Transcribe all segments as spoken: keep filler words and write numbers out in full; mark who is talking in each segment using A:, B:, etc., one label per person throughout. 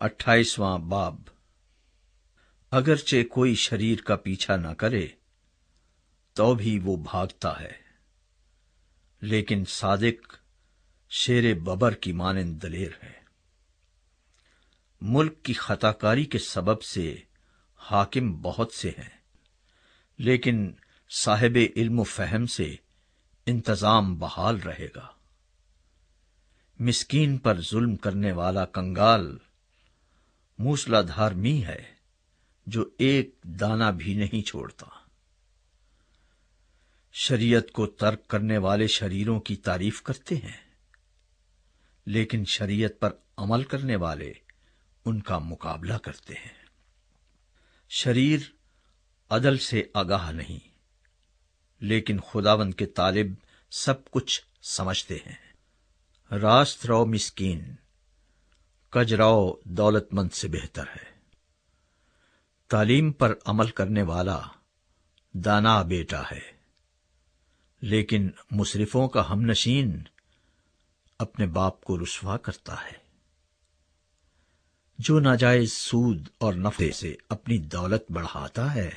A: اٹھائیسواں باب۔ اگرچہ کوئی شریر کا پیچھا نہ کرے تو بھی وہ بھاگتا ہے، لیکن صادق شیر ببر کی مانند دلیر ہے۔ ملک کی خطا کاری کے سبب سے حاکم بہت سے ہیں، لیکن صاحب علم و فہم سے انتظام بحال رہے گا۔ مسکین پر ظلم کرنے والا کنگال موسلا دھار می ہے جو ایک دانہ بھی نہیں چھوڑتا۔ شریعت کو ترک کرنے والے شریروں کی تعریف کرتے ہیں، لیکن شریعت پر عمل کرنے والے ان کا مقابلہ کرتے ہیں۔ شریر عدل سے آگاہ نہیں، لیکن خداوند کے طالب سب کچھ سمجھتے ہیں۔ راست رو مسکین کج رو دولت مند سے بہتر ہے۔ تعلیم پر عمل کرنے والا دانا بیٹا ہے، لیکن مصرفوں کا ہم نشین اپنے باپ کو رسوا کرتا ہے۔ جو ناجائز سود اور نفع سے اپنی دولت بڑھاتا ہے،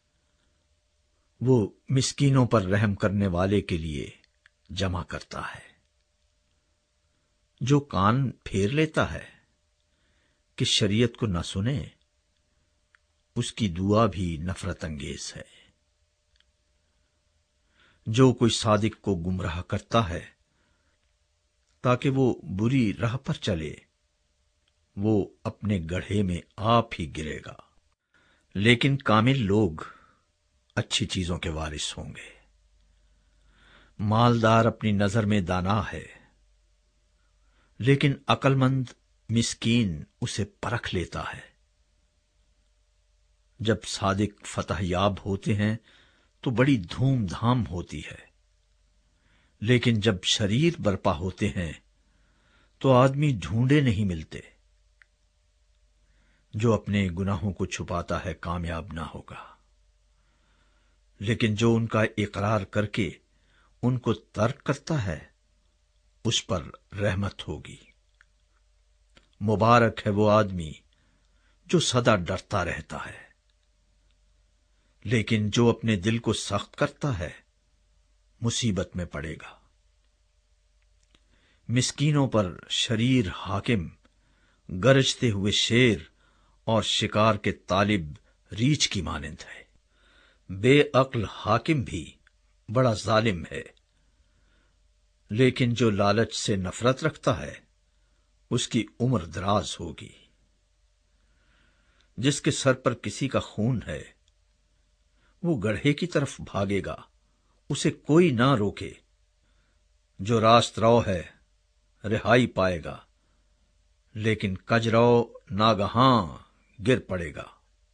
A: وہ مسکینوں پر رحم کرنے والے کے لیے جمع کرتا ہے۔ جو کان پھیر لیتا ہے کہ شریعت کو نہ سنے، اس کی دعا بھی نفرت انگیز ہے۔ جو کوئی صادق کو گمراہ کرتا ہے تاکہ وہ بری راہ پر چلے، وہ اپنے گڑھے میں آپ ہی گرے گا۔ لیکن کامل لوگ اچھی چیزوں کے وارث ہوں گے۔ مالدار اپنی نظر میں دانا ہے، لیکن عقل مند مسکین اسے پرکھ لیتا ہے۔ جب صادق فتح یاب ہوتے ہیں تو بڑی دھوم دھام ہوتی ہے، لیکن جب شریر برپا ہوتے ہیں تو آدمی ڈھونڈے نہیں ملتے۔ جو اپنے گناہوں کو چھپاتا ہے کامیاب نہ ہوگا، لیکن جو ان کا اقرار کر کے ان کو ترک کرتا ہے اس پر رحمت ہوگی۔ مبارک ہے وہ آدمی جو سدا ڈرتا رہتا ہے، لیکن جو اپنے دل کو سخت کرتا ہے مصیبت میں پڑے گا۔ مسکینوں پر شریر حاکم گرجتے ہوئے شیر اور شکار کے طالب ریچھ کی مانند ہے۔ بے عقل حاکم بھی بڑا ظالم ہے، لیکن جو لالچ سے نفرت رکھتا ہے اس کی عمر دراز ہوگی۔ جس کے سر پر کسی کا خون ہے وہ گڑھے کی طرف بھاگے گا، اسے کوئی نہ روکے۔ جو راست رو ہے رہائی پائے گا، لیکن کج رو ناگہاں گر پڑے گا۔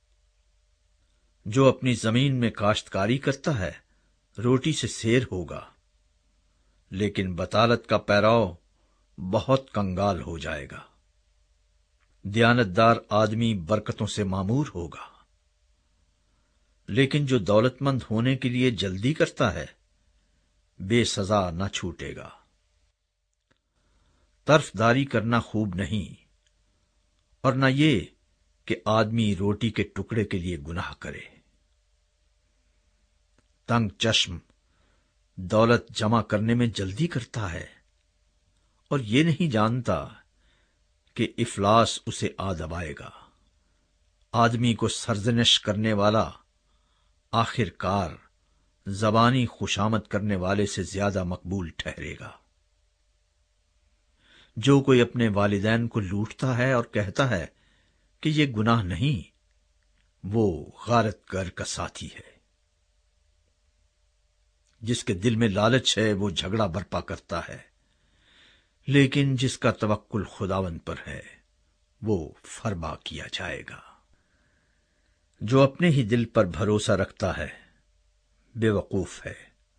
A: جو اپنی زمین میں کاشتکاری کرتا ہے روٹی سے سیر ہوگا، لیکن بطالت کا پیراؤ بہت کنگال ہو جائے گا۔ دیانتدار آدمی برکتوں سے معمور ہوگا، لیکن جو دولت مند ہونے کے لیے جلدی کرتا ہے بے سزا نہ چھوٹے گا۔ طرف داری کرنا خوب نہیں، اور نہ یہ کہ آدمی روٹی کے ٹکڑے کے لیے گناہ کرے۔ تنگ چشم دولت جمع کرنے میں جلدی کرتا ہے اور یہ نہیں جانتا کہ افلاس اسے آ دبائے گا۔ آدمی کو سرزنش کرنے والا آخر کار زبانی خوشامد کرنے والے سے زیادہ مقبول ٹھہرے گا۔ جو کوئی اپنے والدین کو لوٹتا ہے اور کہتا ہے کہ یہ گناہ نہیں، وہ غارت گر کا ساتھی ہے۔ جس کے دل میں لالچ ہے وہ جھگڑا برپا کرتا ہے، لیکن جس کا توکل خداوند پر ہے وہ فربا کیا جائے گا۔ جو اپنے ہی دل پر بھروسہ رکھتا ہے بے وقوف ہے،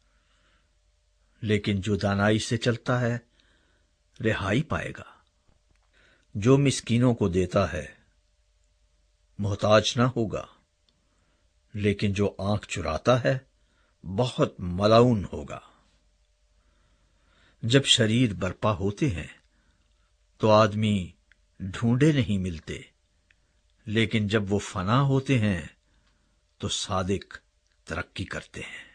A: لیکن جو دانائی سے چلتا ہے رہائی پائے گا۔ جو مسکینوں کو دیتا ہے محتاج نہ ہوگا، لیکن جو آنکھ چراتا ہے بہت ملعون ہوگا۔ جب شریر برپا ہوتے ہیں تو آدمی ڈھونڈے نہیں ملتے، لیکن جب وہ فنا ہوتے ہیں تو صادق ترقی کرتے ہیں۔